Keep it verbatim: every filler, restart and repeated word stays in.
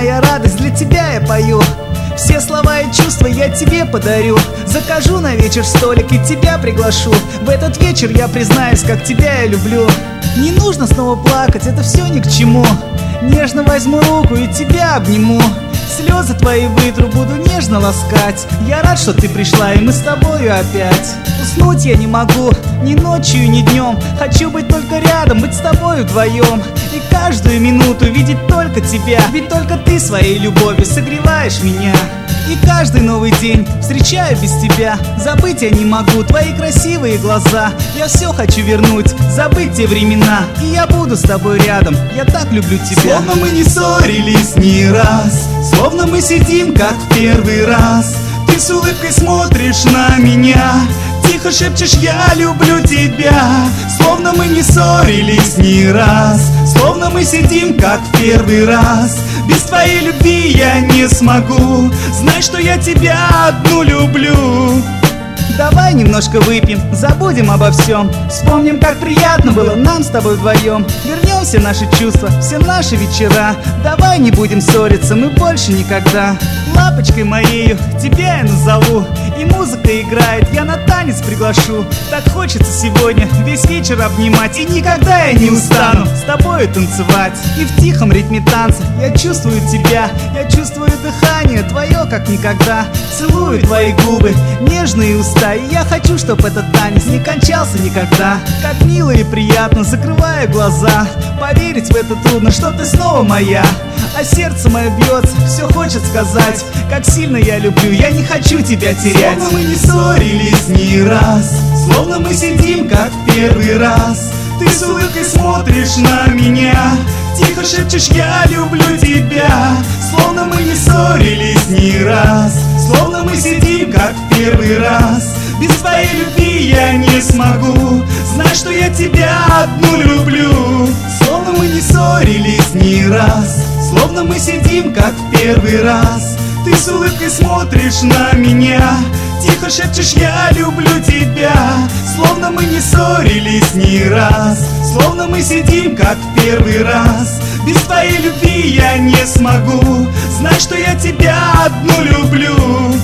моя радость, для тебя я пою. Все слова и чувства я тебе подарю. Закажу на вечер столик и тебя приглашу. В этот вечер я признаюсь, как тебя я люблю. Не нужно снова плакать, это все ни к чему. Нежно возьму руку и тебя обниму. Слезы твои вытру, буду нежно ласкать. Я рад, что ты пришла, и мы с тобою опять. Уснуть я не могу, ни ночью, ни днем. Хочу быть только рядом, быть с тобою вдвоем. И каждую минуту видеть только тебя. Ведь только ты своей любовью согреваешь меня. И каждый новый день встречаю без тебя. Забыть я не могу твои красивые глаза. Я все хочу вернуть, забыть те времена. И я буду с тобой рядом, я так люблю тебя. Словно мы не ссорились ни раз, словно мы сидим как в первый раз. Ты с улыбкой смотришь на меня, тихо шепчешь: я люблю тебя. Словно мы не ссорились ни раз, словно мы сидим как в первый раз. Без твоей любви я не смогу, знай, что я тебя одну люблю. Давай немножко выпьем, забудем обо всем. Вспомним, как приятно было нам с тобой вдвоем. Вернемся в наши чувства, все наши вечера. Давай не будем ссориться, мы больше никогда. Лапочкой моею тебя я назову. И музыка играет, я на танец приглашу. Так хочется сегодня весь вечер обнимать. И никогда я не устану с тобою танцевать. И в тихом ритме танца я чувствую тебя. Я чувствую дыхание твое, как никогда. Целую твои губы, нежные уста. И я хочу, чтобы этот танец не кончался никогда. Как мило и приятно, закрываю глаза. Поверить в это трудно, что ты снова моя. А сердце мое бьется, все хочет сказать, как сильно я люблю, я не хочу тебя терять. Словно мы не ссорились ни раз, словно мы сидим как в первый раз. Ты с улыбкой смотришь на меня, тихо шепчешь: я люблю тебя. Словно мы не ссорились ни раз, словно мы сидим как в первый раз. Без твоей любви я не смогу, знай, что я тебя одну люблю. Словно мы не ссорились ни раз, словно мы сидим как в первый раз. Ты с улыбкой смотришь на меня, тихо шепчешь: я люблю тебя. Словно мы не ссорились ни раз, словно мы сидим как в первый раз. Без твоей любви я не смогу, знай, что я тебя одну люблю.